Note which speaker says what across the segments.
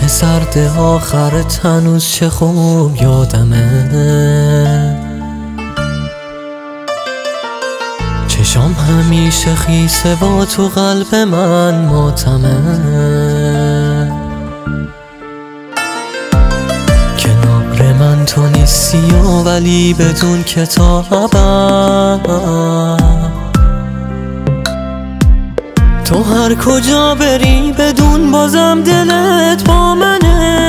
Speaker 1: شب سرد آخرت هنوز چه خوب یادمه. چشام همیشه خیسه و تو قلب من ماتمه. کنار من تو نیستی و ولی بدون کتابم تو هر کجا بری بدون بازم دلت با منه.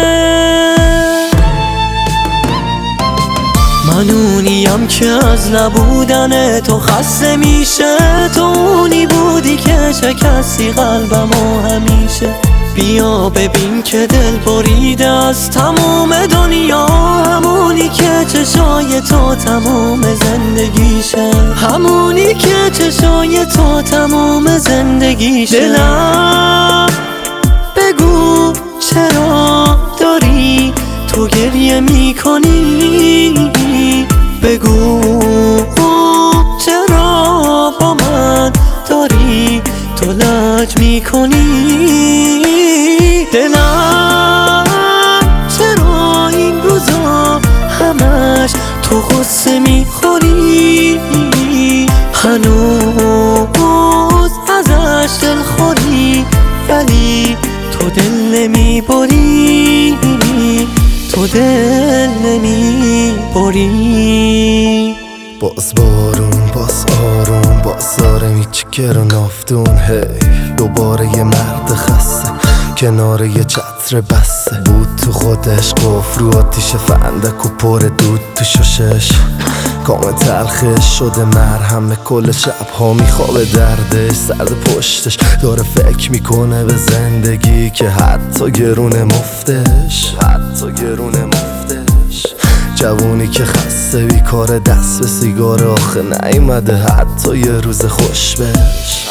Speaker 1: من اونیم که از نبودن تو خسته میشه. تو اونی بودی که شکستی قلبمو همیشه. بیا ببین که دل بریده از تموم دنیا. همونی که چشای تو تموم زندگیشه. همونی که چشای تو تموم زندگیشه. دلم بگو چرا داری تو گریه میکنی. بگو چرا با من داری تو لج میکنی. دلم چرا این روزا همش تو غصه میخوری. هنوز ازش دل خوری ولی تو دل نمیبری. تو دل نمیبری.
Speaker 2: باز بارون باز آروم باز داره میچکر و نافتون. هی دوباره یه مرد خسته کنار یه چتر بسته. بود تو خودش قفل رو آتیش فندک و پر دود تو ششش. کام تلخش شده مرهم کل شب ها میخوابه دردش. سرد پشتش داره فکر میکنه به زندگی که حتی گرونه مفتش. جوونی که خسته بیکاره دست به سیگار آخه نیومده حتی یه روز خوش بش.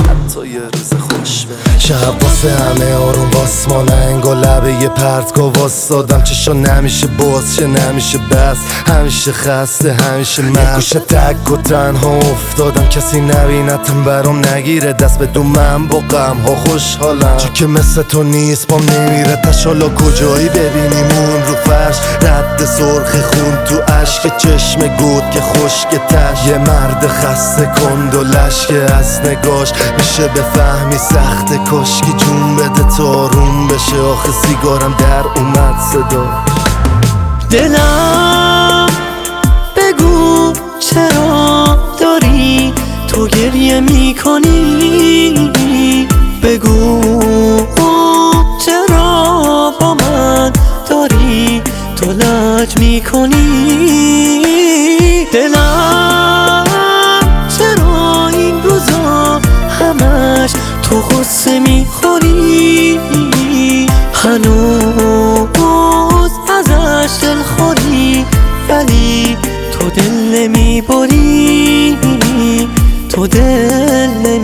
Speaker 2: شب واسه همه آروم واسمانه انگار لبه یه پرتگاه واسدادم. چشا نمیشه باز شه نمیشه بس همیشه خسته همیشه من گوشه تک و تنها افتادم. کسی نبینتم برام نگیره دست بدون من با غم ها خوشحالم. چی که مثل تو نیست بام نمیره تشالا کجایی ببینیمون رو فرش. رد سرخ خون تو عشق چشم گود که خشک تش. یه مرد خسته کند و لشکه از نگاش میشه بفهمی سخت کاشکی جون بده تا آروم بشه. آخه سیگارم در اومد صدا.
Speaker 1: دلم بگو چرا داری تو گریه میکنی. بگو چرا با من داری تو لج میکنی. دلم چرا این روزا همش تو غصه میخوری. هنوز ازش دل خوری ولی تو دل نمیبری. تو دل